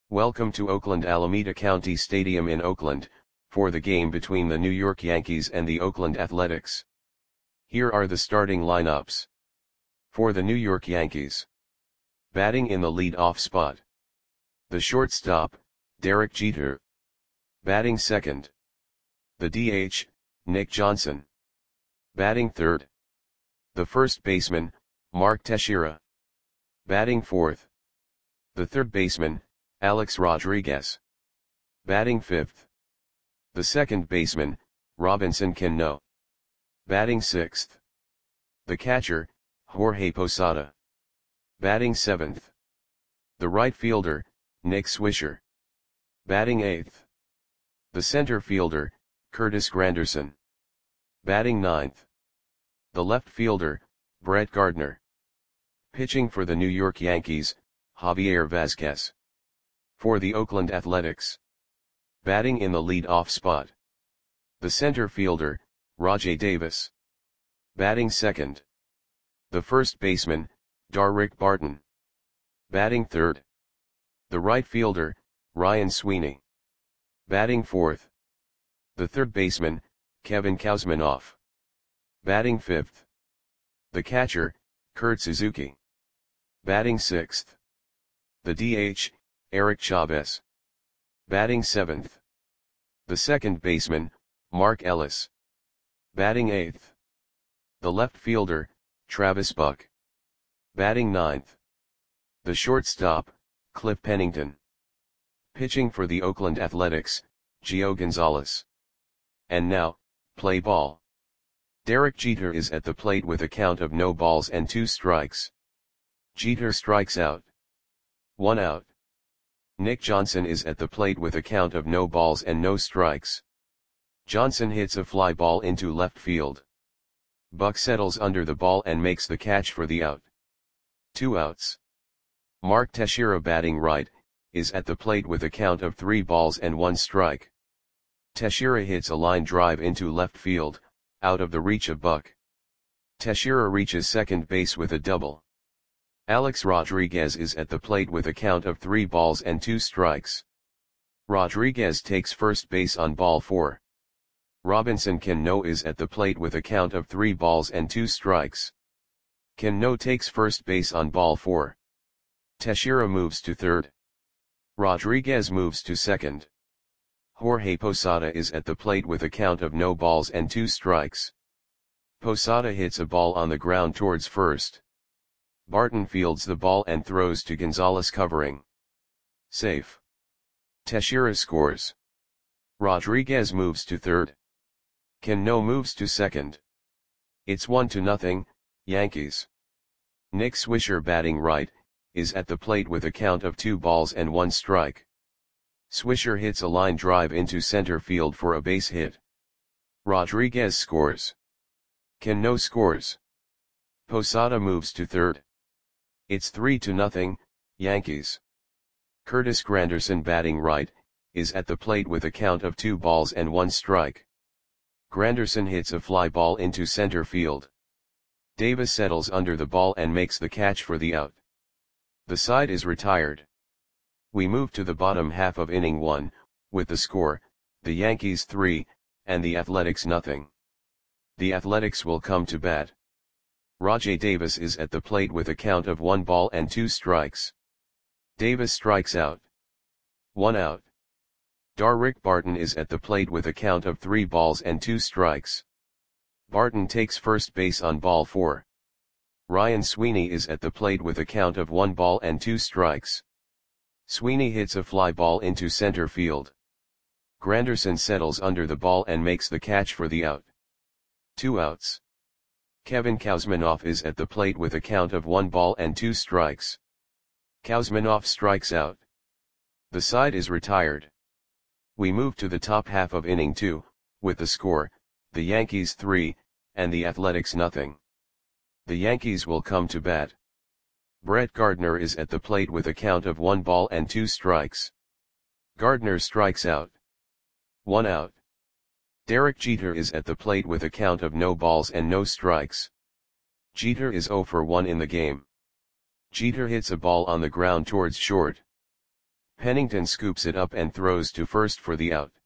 Welcome to Oakland Alameda County Stadium in Oakland, for the game between the New York Yankees and the Oakland Athletics. Here are the starting lineups. For the New York Yankees. Batting in the lead-off spot. The shortstop, Derek Jeter. Batting second. The DH, Nick Johnson. Batting third. The first baseman, Mark Teixeira. Batting fourth. The third baseman, Alex Rodriguez. Batting fifth. The second baseman, Robinson Cano. Batting sixth. The catcher, Jorge Posada. Batting seventh. The right fielder, Nick Swisher. Batting eighth. The center fielder, Curtis Granderson. Batting ninth. The left fielder, Brett Gardner. Pitching for the New York Yankees, Javier Vazquez. For the Oakland Athletics. Batting in the lead-off spot. The center fielder, Rajai Davis. Batting second. The first baseman, Darrick Barton. Batting third. The right fielder, Ryan Sweeney. Batting fourth. The third baseman, Kevin Kuzminoff. Batting fifth. The catcher, Kurt Suzuki. Batting sixth. The DH, Eric Chavez. Batting seventh. The second baseman, Mark Ellis. Batting eighth. The left fielder, Travis Buck. Batting ninth. The shortstop, Cliff Pennington. Pitching for the Oakland Athletics, Gio Gonzalez. And now, play ball. Derek Jeter is at the plate with a count of no balls and 2 strikes. Jeter strikes out. 1 out. Nick Johnson is at the plate with a count of no balls and no strikes. Johnson hits a fly ball into left field. Buck settles under the ball and makes the catch for the out. 2 outs. Mark Teixeira, batting right, is at the plate with a count of 3 balls and 1 strike. Teixeira hits a line drive into left field, out of the reach of Buck. Teixeira reaches second base with a double. Alex Rodriguez is at the plate with a count of 3 balls and 2 strikes. Rodriguez takes first base on ball 4. Robinson Cano is at the plate with a count of 3 balls and 2 strikes. Cano takes first base on ball 4. Teixeira moves to third. Rodriguez moves to second. Jorge Posada is at the plate with a count of no balls and 2 strikes. Posada hits a ball on the ground towards first. Barton fields the ball and throws to Gonzalez, covering. Safe. Teixeira scores. Rodriguez moves to third. Cano moves to second. It's 1-0, Yankees. Nick Swisher, batting right, is at the plate with a count of 2 balls and 1 strike. Swisher hits a line drive into center field for a base hit. Rodriguez scores. Cano scores. Posada moves to third. It's 3-0, Yankees. Curtis Granderson, batting right, is at the plate with a count of 2 balls and 1 strike. Granderson hits a fly ball into center field. Davis settles under the ball and makes the catch for the out. The side is retired. We move to the bottom half of inning 1, with the score, the Yankees 3, and the Athletics 0. The Athletics will come to bat. Rajai Davis is at the plate with a count of 1 ball and 2 strikes. Davis strikes out. 1 out. Darrick Barton is at the plate with a count of 3 balls and 2 strikes. Barton takes first base on ball 4. Ryan Sweeney is at the plate with a count of 1 ball and 2 strikes. Sweeney hits a fly ball into center field. Granderson settles under the ball and makes the catch for the out. 2 outs. Kevin Kuzminoff is at the plate with a count of 1 ball and 2 strikes. Kuzminoff strikes out. The side is retired. We move to the top half of inning 2, with the score, the Yankees 3, and the Athletics 0. The Yankees will come to bat. Brett Gardner is at the plate with a count of 1 ball and 2 strikes. Gardner strikes out. 1 out. Derek Jeter is at the plate with a count of no balls and no strikes. Jeter is 0 for 1 in the game. Jeter hits a ball on the ground towards short. Pennington scoops it up and throws to first for the out.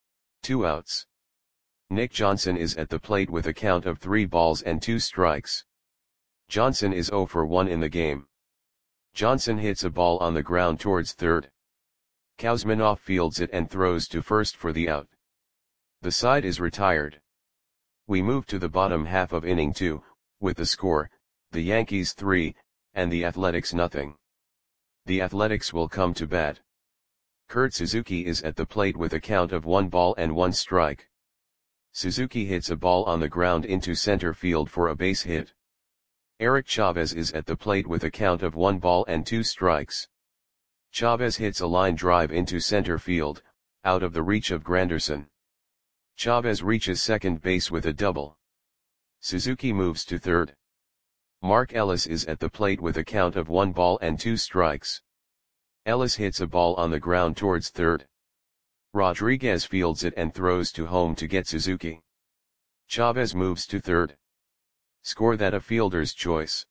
2 outs. Nick Johnson is at the plate with a count of 3 balls and 2 strikes. Johnson is 0 for 1 in the game. Johnson hits a ball on the ground towards third. Kuzminoff fields it and throws to first for the out. The side is retired. We move to the bottom half of inning 2, with the score, the Yankees 3, and the Athletics nothing. The Athletics will come to bat. Kurt Suzuki is at the plate with a count of 1 ball and 1 strike. Suzuki hits a ball on the ground into center field for a base hit. Eric Chavez is at the plate with a count of 1 ball and 2 strikes. Chavez hits a line drive into center field, out of the reach of Granderson. Chavez reaches second base with a double. Suzuki moves to third. Mark Ellis is at the plate with a count of 1 ball and 2 strikes. Ellis hits a ball on the ground towards third. Rodriguez fields it and throws to home to get Suzuki. Chavez moves to third. Score that a fielder's choice.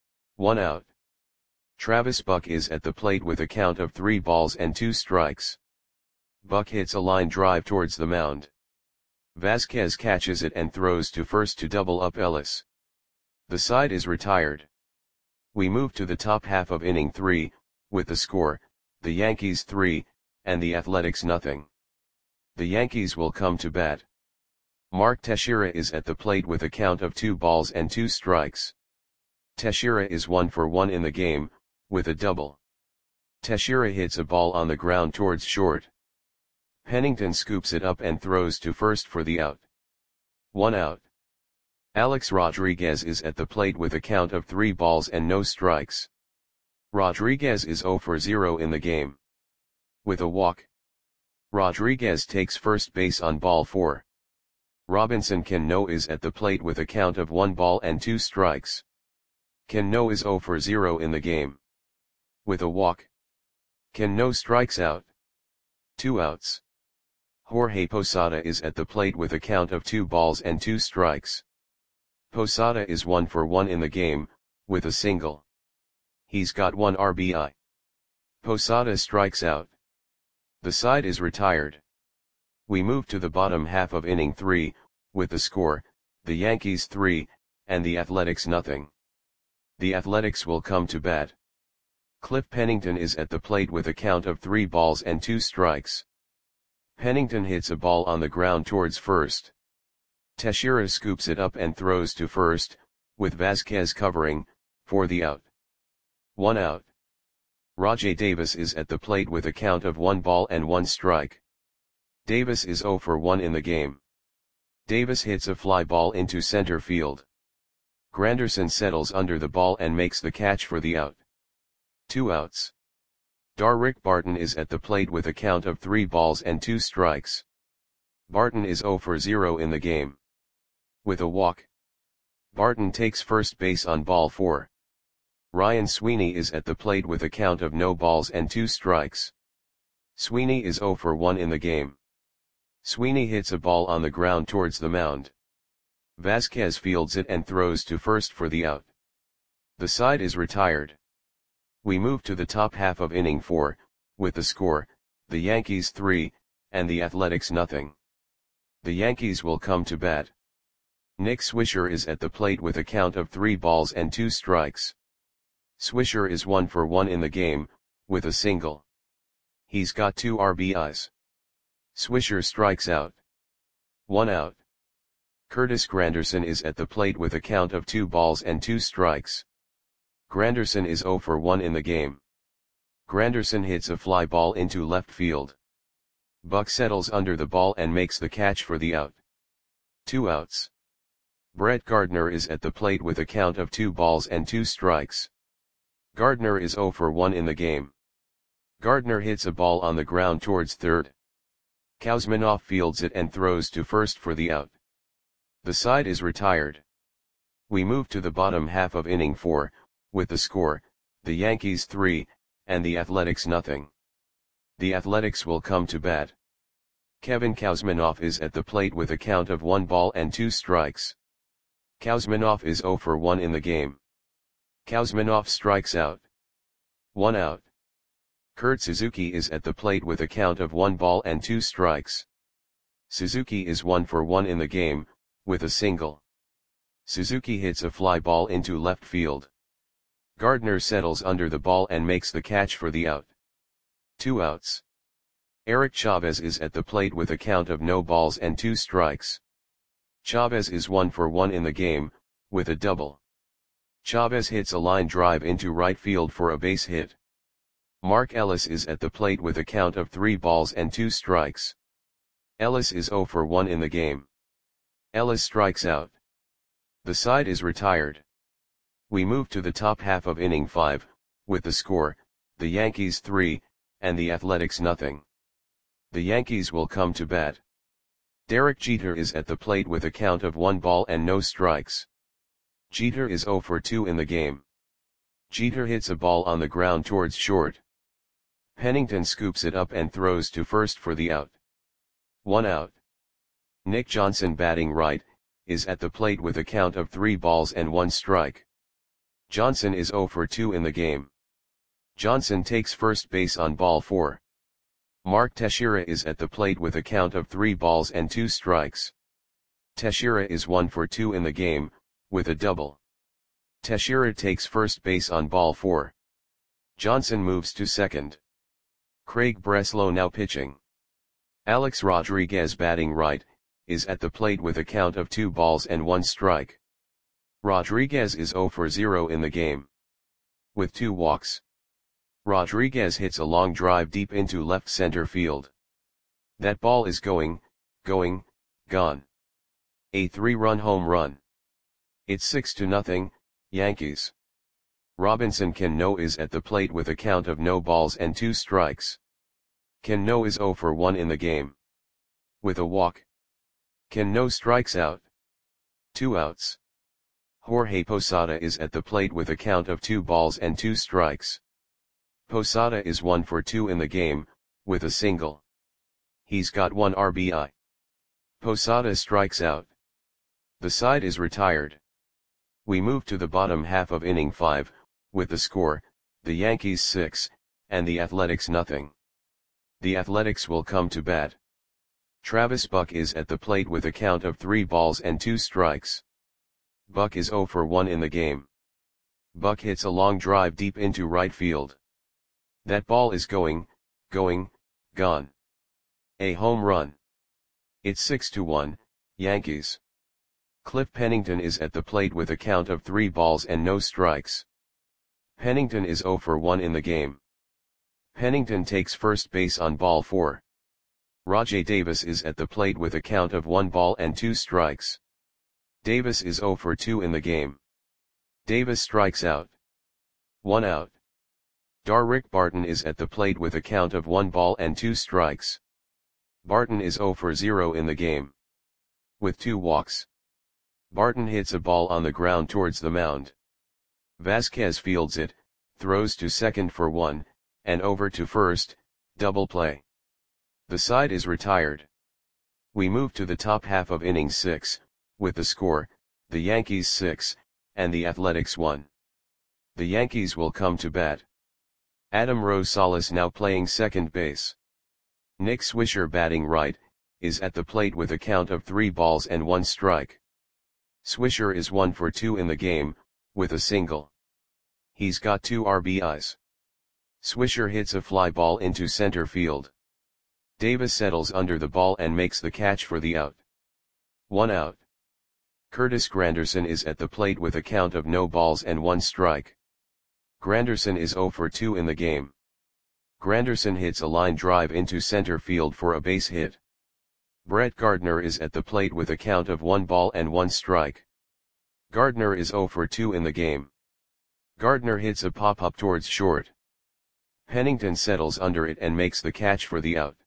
1 out. Travis Buck is at the plate with a count of 3 balls and 2 strikes. Buck hits a line drive towards the mound. Vasquez catches it and throws to first to double up Ellis. The side is retired. We move to the top half of inning 3, with the score, the Yankees 3, and the Athletics nothing. The Yankees will come to bat. Mark Teixeira is at the plate with a count of 2 balls and 2 strikes. Teixeira is 1 for 1 in the game, with a double. Teixeira hits a ball on the ground towards short. Pennington scoops it up and throws to first for the out. 1 out. Alex Rodriguez is at the plate with a count of 3 balls and no strikes. Rodriguez is 0 for 0 in the game. With a walk. Rodriguez takes first base on ball 4. Robinson Cano is at the plate with a count of 1 ball and 2 strikes. Cano is 0 for 0 in the game. With a walk. Cano strikes out. 2 outs. Jorge Posada is at the plate with a count of 2 balls and 2 strikes. Posada is 1 for 1 in the game, with a single. He's got 1 RBI. Posada strikes out. The side is retired. We move to the bottom half of inning 3, with the score, the Yankees 3, and the Athletics nothing. The Athletics will come to bat. Cliff Pennington is at the plate with a count of 3 balls and 2 strikes. Pennington hits a ball on the ground towards first. Teixeira scoops it up and throws to first, with Vasquez covering, for the out. 1 out. Rajai Davis is at the plate with a count of 1 ball and 1 strike. Davis is 0 for 1 in the game. Davis hits a fly ball into center field. Granderson settles under the ball and makes the catch for the out. 2 outs. Darrick Barton is at the plate with a count of 3 balls and 2 strikes. Barton is 0 for 0 in the game. With a walk. Barton takes first base on ball 4. Ryan Sweeney is at the plate with a count of no balls and 2 strikes. Sweeney is 0 for 1 in the game. Sweeney hits a ball on the ground towards the mound. Vasquez fields it and throws to first for the out. The side is retired. We move to the top half of inning 4, with the score, the Yankees 3, and the Athletics nothing. The Yankees will come to bat. Nick Swisher is at the plate with a count of 3 balls and 2 strikes. Swisher is 1 for 1 in the game, with a single. He's got 2 RBIs. Swisher strikes out. 1 out. Curtis Granderson is at the plate with a count of 2 balls and 2 strikes. Granderson is 0 for 1 in the game. Granderson hits a fly ball into left field. Buck settles under the ball and makes the catch for the out. 2 outs. Brett Gardner is at the plate with a count of 2 balls and 2 strikes. Gardner is 0 for 1 in the game. Gardner hits a ball on the ground towards third. Kuzminoff fields it and throws to first for the out. The side is retired. We move to the bottom half of inning 4, with the score, the Yankees 3, and the Athletics nothing. The Athletics will come to bat. Kevin Kuzminoff is at the plate with a count of 1 ball and 2 strikes. Kuzminoff is 0 for 1 in the game. Kuzminoff strikes out. 1 out. Kurt Suzuki is at the plate with a count of 1 ball and 2 strikes. Suzuki is 1 for 1 in the game, with a single. Suzuki hits a fly ball into left field. Gardner settles under the ball and makes the catch for the out. 2 outs. Eric Chavez is at the plate with a count of no balls and 2 strikes. Chavez is 1 for 1 in the game, with a double. Chavez hits a line drive into right field for a base hit. Mark Ellis is at the plate with a count of 3 balls and 2 strikes. Ellis is 0 for 1 in the game. Ellis strikes out. The side is retired. We move to the top half of inning 5, with the score, the Yankees 3, and the Athletics nothing. The Yankees will come to bat. Derek Jeter is at the plate with a count of 1 ball and no strikes. Jeter is 0 for 2 in the game. Jeter hits a ball on the ground towards short. Pennington scoops it up and throws to first for the out. 1 out. Nick Johnson, batting right, is at the plate with a count of 3 balls and 1 strike. Johnson is 0 for 2 in the game. Johnson takes first base on ball 4. Mark Teixeira is at the plate with a count of 3 balls and 2 strikes. Teixeira is 1 for 2 in the game, with a double. Teixeira takes first base on ball 4. Johnson moves to second. Craig Breslow now pitching. Alex Rodriguez, batting right, is at the plate with a count of 2 balls and 1 strike. Rodriguez is 0 for 0 in the game. With 2 walks. Rodriguez hits a long drive deep into left center field. That ball is going, gone. A 3-run home run. It's 6-0, Yankees. Robinson Cano is at the plate with a count of no balls and 2 strikes. Cano is 0 for 1 in the game. With a walk. Cano strikes out. 2 outs. Jorge Posada is at the plate with a count of 2 balls and 2 strikes. Posada is 1 for 2 in the game, with a single. He's got 1 RBI. Posada strikes out. The side is retired. We move to the bottom half of inning 5, with the score, the Yankees 6, and the Athletics nothing. The Athletics will come to bat. Travis Buck is at the plate with a count of 3 balls and 2 strikes. Buck is 0 for 1 in the game. Buck hits a long drive deep into right field. That ball is going, gone. A home run. It's 6-1, Yankees. Cliff Pennington is at the plate with a count of 3 balls and no strikes. Pennington is 0 for 1 in the game. Pennington takes first base on ball 4. Rajai Davis is at the plate with a count of 1 ball and 2 strikes. Davis is 0 for 2 in the game. Davis strikes out. 1 out. Darrick Barton is at the plate with a count of 1 ball and 2 strikes. Barton is 0 for 0 in the game. With 2 walks. Barton hits a ball on the ground towards the mound. Vasquez fields it, throws to second for 1, and over to first, double play. The side is retired. We move to the top half of inning 6, with the score, the Yankees 6, and the Athletics 1. The Yankees will come to bat. Adam Rosales now playing second base. Nick Swisher, batting right, is at the plate with a count of 3 balls and 1 strike. Swisher is 1 for 2 in the game, with a single. He's got 2 RBIs. Swisher hits a fly ball into center field. Davis settles under the ball and makes the catch for the out. 1 out. Curtis Granderson is at the plate with a count of no balls and 1 strike. Granderson is 0 for 2 in the game. Granderson hits a line drive into center field for a base hit. Brett Gardner is at the plate with a count of 1 ball and 1 strike. Gardner is 0 for 2 in the game. Gardner hits a pop-up towards short. Pennington settles under it and makes the catch for the out.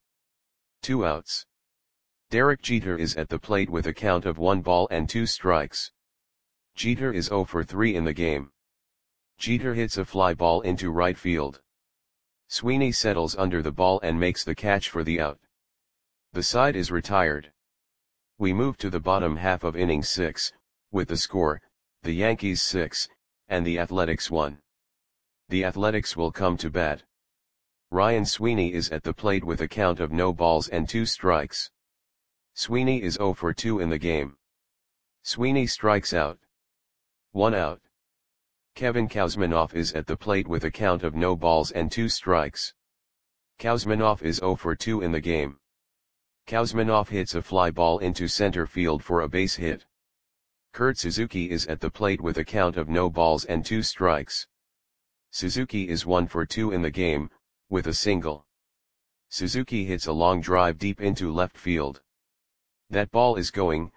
2 outs. Derek Jeter is at the plate with a count of 1 ball and 2 strikes. Jeter is 0 for 3 in the game. Jeter hits a fly ball into right field. Sweeney settles under the ball and makes the catch for the out. The side is retired. We move to the bottom half of inning 6, with the score, the Yankees 6, and the Athletics 1. The Athletics will come to bat. Ryan Sweeney is at the plate with a count of no balls and 2 strikes. Sweeney is 0 for 2 in the game. Sweeney strikes out. 1 out. Kevin Kouzmanoff is at the plate with a count of no balls and 2 strikes. Kouzmanoff is 0 for 2 in the game. Kouzmanoff hits a fly ball into center field for a base hit. Kurt Suzuki is at the plate with a count of no balls and 2 strikes. Suzuki is 1 for 2 in the game, with a single. Suzuki hits a long drive deep into left field. That ball is gone.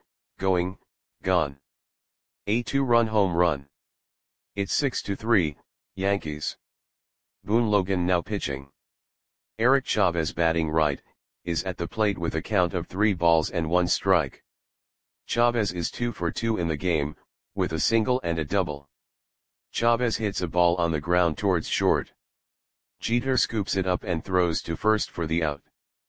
A 2-run home run. It's 6-3, Yankees. Boone Logan now pitching. Eric Chavez batting right, is at the plate with a count of 3 balls and 1 strike. Chavez is 2 for 2 in the game, with a single and a double. Chavez hits a ball on the ground towards short. Jeter scoops it up and throws to first for the out.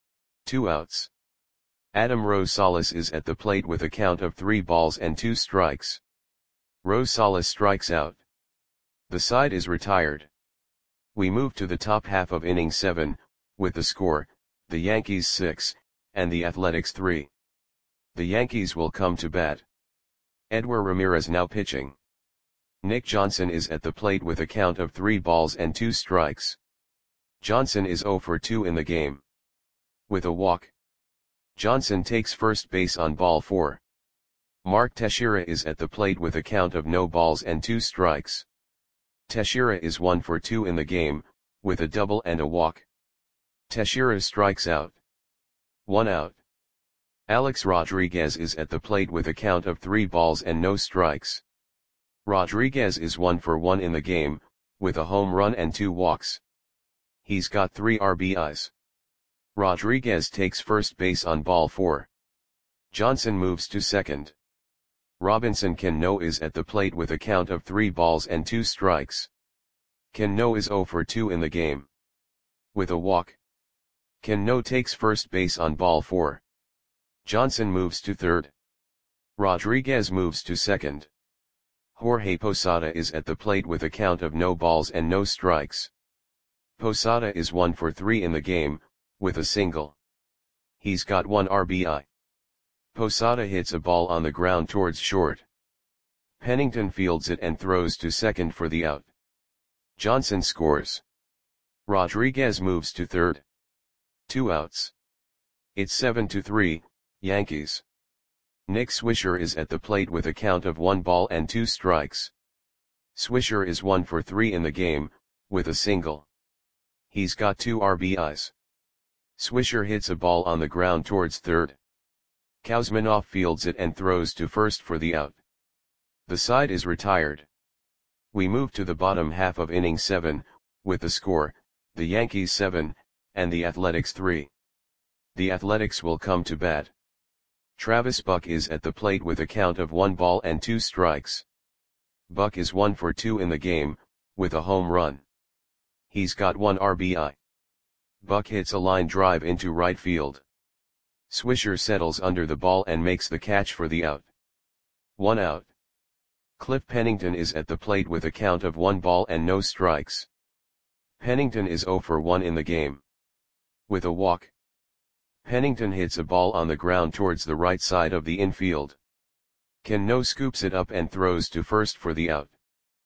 2 outs. Adam Rosales is at the plate with a count of 3 balls and 2 strikes. Rosales strikes out. The side is retired. We move to the top half of inning 7, with the score, the Yankees 6, and the Athletics 3. The Yankees will come to bat. Edward Ramirez now pitching. Nick Johnson is at the plate with a count of 3 balls and 2 strikes. Johnson is 0 for 2 in the game. With a walk. Johnson takes first base on ball 4. Mark Teixeira is at the plate with a count of no balls and 2 strikes. Teixeira is 1 for 2 in the game, with a double and a walk. Teixeira strikes out. 1 out. Alex Rodriguez is at the plate with a count of 3 balls and no strikes. Rodriguez is 1 for 1 in the game, with a home run and 2 walks. He's got 3 RBIs. Rodriguez takes first base on ball 4. Johnson moves to second. Robinson Cano is at the plate with a count of 3 balls and 2 strikes. Cano is 0 for 2 in the game. With a walk. Cano takes first base on ball 4. Johnson moves to third. Rodriguez moves to second. Jorge Posada is at the plate with a count of no balls and no strikes. Posada is 1 for 3 in the game, with a single. He's got 1 RBI. Posada hits a ball on the ground towards short. Pennington fields it and throws to second for the out. Johnson scores. Rodriguez moves to third. 2 outs. It's 7-3, Yankees. Nick Swisher is at the plate with a count of 1 ball and 2 strikes. Swisher is 1 for 3 in the game, with a single. He's got 2 RBIs. Swisher hits a ball on the ground towards third. Kouzmanoff fields it and throws to first for the out. The side is retired. We move to the bottom half of inning 7, with the score, the Yankees 7, and the Athletics 3. The Athletics will come to bat. Travis Buck is at the plate with a count of 1 ball and 2 strikes. Buck is 1 for 2 in the game, with a home run. He's got 1 RBI. Buck hits a line drive into right field. Swisher settles under the ball and makes the catch for the out. 1 out. Cliff Pennington is at the plate with a count of 1 ball and no strikes. Pennington is 0 for 1 in the game. With a walk. Pennington hits a ball on the ground towards the right side of the infield. Cano scoops it up and throws to first for the out.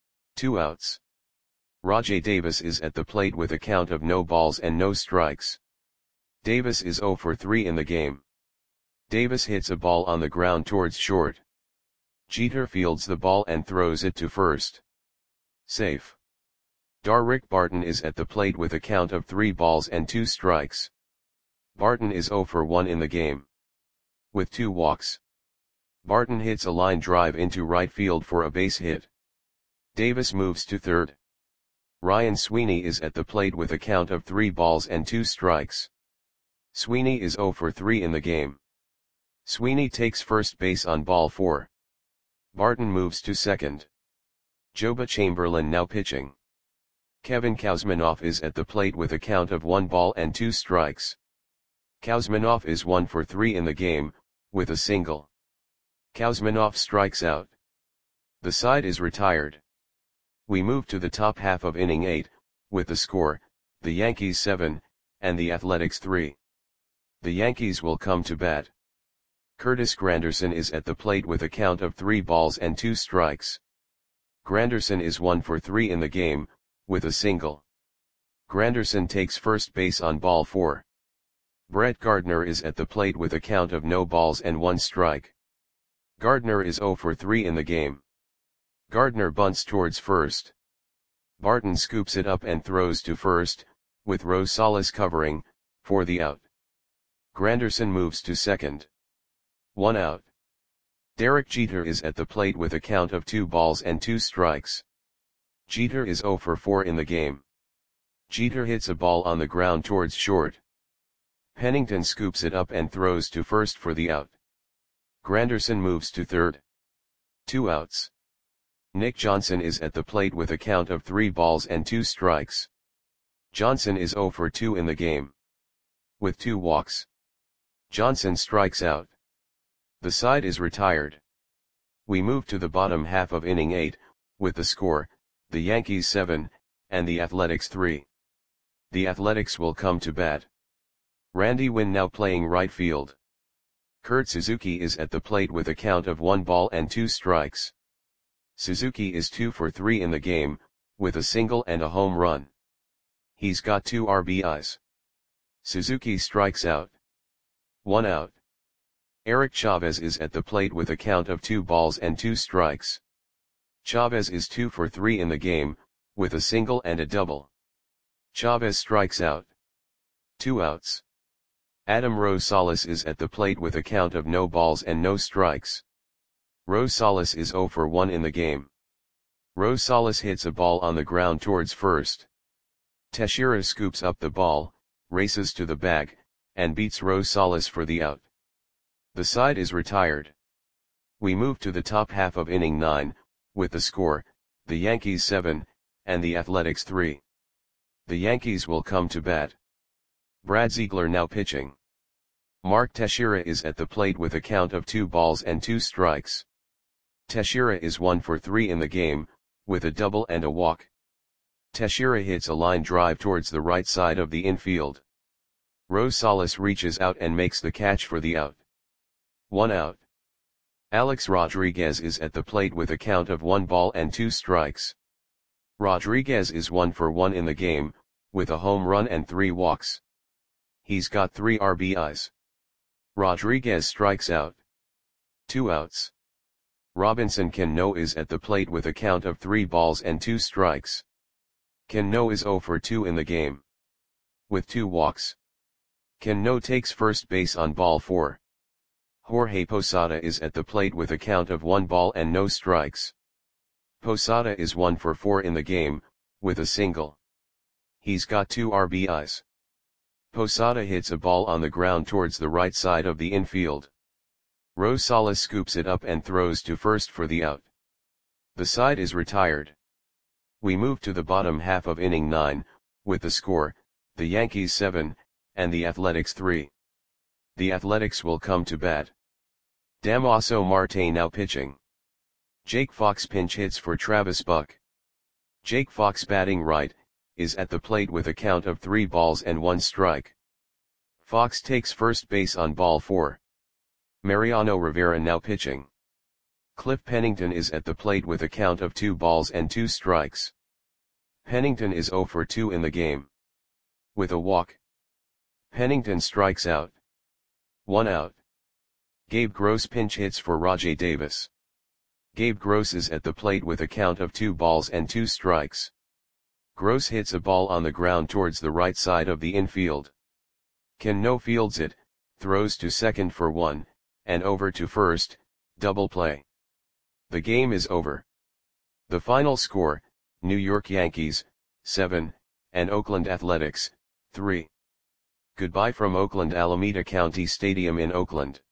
2 outs. Rajai Davis is at the plate with a count of no balls and no strikes. Davis is 0 for 3 in the game. Davis hits a ball on the ground towards short. Jeter fields the ball and throws it to first. Safe. Darrick Barton is at the plate with a count of 3 balls and 2 strikes. Barton is 0 for 1 in the game. With 2 walks. Barton hits a line drive into right field for a base hit. Davis moves to third. Ryan Sweeney is at the plate with a count of 3 balls and 2 strikes. Sweeney is 0 for 3 in the game. Sweeney takes first base on ball 4. Barton moves to second. Joba Chamberlain now pitching. Kevin Kouzmanoff is at the plate with a count of 1 ball and 2 strikes. Kouzmanoff is 1 for 3 in the game, with a single. Kouzmanoff strikes out. The side is retired. We move to the top half of inning 8, with the score, the Yankees 7, and the Athletics 3. The Yankees will come to bat. Curtis Granderson is at the plate with a count of 3 balls and 2 strikes. Granderson is 1 for 3 in the game, with a single. Granderson takes first base on ball 4. Brett Gardner is at the plate with a count of no balls and 1 strike. Gardner is 0 for 3 in the game. Gardner bunts towards first. Barton scoops it up and throws to first, with Rosales covering, for the out. Granderson moves to second. 1 out. Derek Jeter is at the plate with a count of 2 balls and 2 strikes. Jeter is 0 for 4 in the game. Jeter hits a ball on the ground towards short. Pennington scoops it up and throws to first for the out. Granderson moves to third. 2 outs. Nick Johnson is at the plate with a count of 3 balls and 2 strikes. Johnson is 0 for 2 in the game. With 2 walks. Johnson strikes out. The side is retired. We move to the bottom half of inning 8, with the score, the Yankees 7, and the Athletics 3. The Athletics will come to bat. Randy Winn now playing right field. Kurt Suzuki is at the plate with a count of 1 ball and 2 strikes. Suzuki is 2 for 3 in the game, with a single and a home run. He's got 2 RBIs. Suzuki strikes out. 1 out. Eric Chavez is at the plate with a count of 2 balls and 2 strikes. Chavez is 2 for 3 in the game, with a single and a double. Chavez strikes out. 2 outs. Adam Rosales is at the plate with a count of no balls and no strikes. Rosales is 0 for 1 in the game. Rosales hits a ball on the ground towards first. Teixeira scoops up the ball, races to the bag, and beats Rosales for the out. The side is retired. We move to the top half of inning 9, with the score, the Yankees 7, and the Athletics 3. The Yankees will come to bat. Brad Ziegler now pitching. Mark Teixeira is at the plate with a count of 2 balls and 2 strikes. Teixeira is 1 for 3 in the game, with a double and a walk. Teixeira hits a line drive towards the right side of the infield. Rosales reaches out and makes the catch for the out. 1 out. Alex Rodriguez is at the plate with a count of 1 ball and 2 strikes. Rodriguez is 1 for 1 in the game, with a home run and 3 walks. He's got 3 RBIs. Rodriguez strikes out. 2 outs. Robinson Cano is at the plate with a count of 3 balls and 2 strikes. Cano is 0 for 2 in the game. With 2 walks. Cano takes first base on ball 4. Jorge Posada is at the plate with a count of 1 ball and no strikes. Posada is 1 for 4 in the game, with a single. He's got 2 RBIs. Posada hits a ball on the ground towards the right side of the infield. Rosales scoops it up and throws to first for the out. The side is retired. We move to the bottom half of inning 9, with the score, the Yankees 7, and the Athletics 3. The Athletics will come to bat. Damaso Marte now pitching. Jake Fox pinch hits for Travis Buck. Jake Fox batting right, is at the plate with a count of 3 balls and 1 strike. Fox takes first base on ball 4. Mariano Rivera now pitching. Cliff Pennington is at the plate with a count of 2 balls and 2 strikes. Pennington is 0 for 2 in the game. With a walk. Pennington strikes out. 1 out. Gabe Gross pinch hits for Rajai Davis. Gabe Gross is at the plate with a count of 2 balls and 2 strikes. Gross hits a ball on the ground towards the right side of the infield. Cano fields it, throws to second for 1, and over to first, double play. The game is over. The final score, New York Yankees, 7, and Oakland Athletics, 3. Goodbye from Oakland Alameda County Stadium in Oakland.